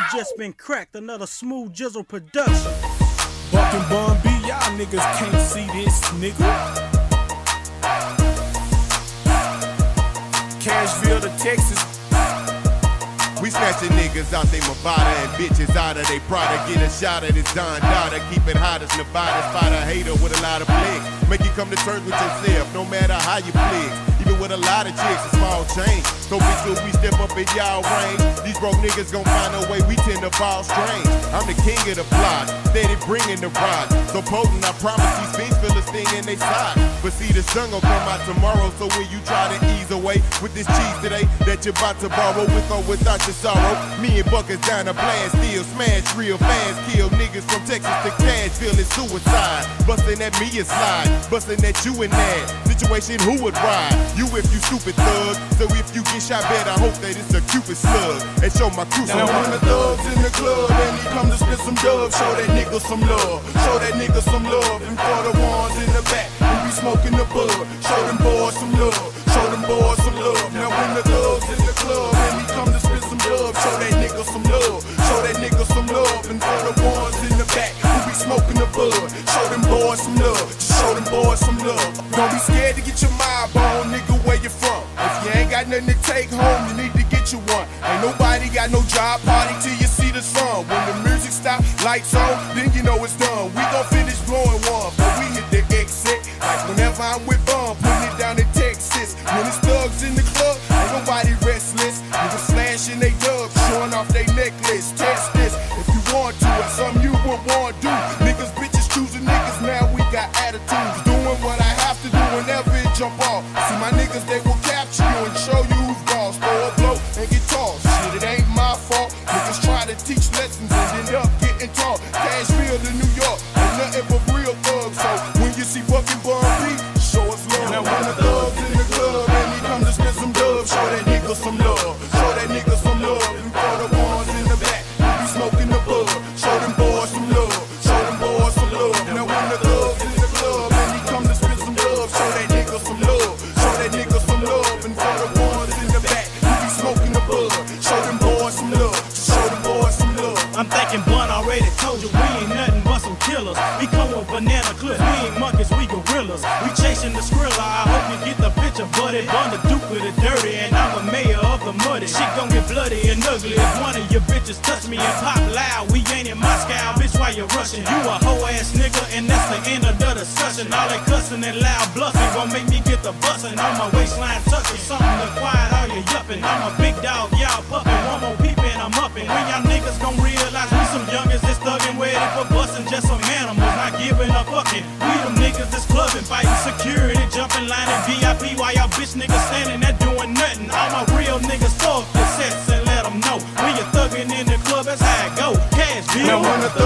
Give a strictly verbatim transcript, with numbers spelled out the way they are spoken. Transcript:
just been cracked, another Smooth Jizzle production. Buck and Bun B, y'all niggas can't see this, nigga. Cashville to Texas. We snatching niggas out they Movada and bitches out of they Prada. Get a shot at this Don Dada. Keep it hot as Nevada. Spot a hater with a lot of flicks. Make you come to terms with yourself, no matter how you flick. Even with a lot of chicks, a small change. So we should we step up in y'all range. These broke niggas gon' find a way, we tend to fall strange. I'm the king of the block, steady bringing the rod. So potent, I promise these fiends feel a sting in they side. But see, the sun gon' come out tomorrow. So when you try to ease away with this cheese today that you're about to borrow, with or without your sorrow, me and Buck is down to blast, still smash real fast. Kill niggas from Texas to Cashville, it's suicide. Bustin' at me is slide, bustin' at you in that situation, who would ride? You if you stupid thug. So if you get shot bad, I hope that it's a Cupid slug. And show my crew some love. Now when the thugs in the club and he come to spit some dubs, show that nigga some love. Show that nigga some love. And for the ones in the back who be smoking the bud, show them boys some love. Show them boys some love. Now when the thugs in the club and he come to spit some dubs, show that nigga some love. Show that nigga some love. And for the ones in the back who be smoking the bud, show them boys some love. Just show them boys some love. Don't be scared to get your mob on, nigga, where you from. If you ain't got nothing to take home, you need to get you one. Ain't nobody got no job, party till you see the sun. When the music stop, lights on, then you know it's done. We gon' finish blowing one, but we hit the exit. Like whenever I'm with Bum, putting it down in Texas. When it's thugs in the club, ain't nobody restless. Niggas slashing they dubs, showing off they necklace. Test this if you want to, and something you would want to do. Niggas, bitches choosing niggas, now we got attitudes. Doing what I have to do whenever it jump off. See my niggas, they will capture you and show you who's boss. Throw a blow and get tossed. Shit, it ain't my fault. Niggas try to teach lessons and end up getting taught. Cashville to New York, ain't nothing but real thugs. So when you see Buck and Bun B, show us love. Now when the thugs in the club and he come to spit some dubs, show that nigga some love. Show that nigga some love. And for the ones in the back who be smoking the bud, show them boys some love. Show them boys some love. Now when the thugs in the club and he come to spit some dubs, show that nigga some love. Show that nigga some love. And for the ones in the back who be smoking the bud, show them boys some love. Show them boys some love. I'm thinking Bun already told you we ain't nothing but some killers. We come with banana clips, we ain't monkeys, we gorillas. We chasing the Skrilla, I hope you get the picture, buddy. Bun the Duke of the dirty, and I'm the mayor of the muddy. Shit gon' get bloody and ugly if one of your bitches touch me and pop loud. We ain't in Moscow, bitch, why you rushing? You a hoe ass nigga, and that's the end of the discussion. All that cussing and loud bluffing gon' make me get the bustin' on my waistline tucking. Something to quiet all your yupping. I'm a big dog, y'all puppin'. One more peep and I'm uppin'. When y'all niggas gon' realize we some youngins that's thuggin', ready for bustin', just some animals, not giving up fucking. We them niggas that's clubbing, fighting security, jumping line and V I P while y'all bitch niggas standing there doing nothing. All my real niggas fuck the sets and let them know when you're thuggin' in the club, that's how it go. Cashville. Now when the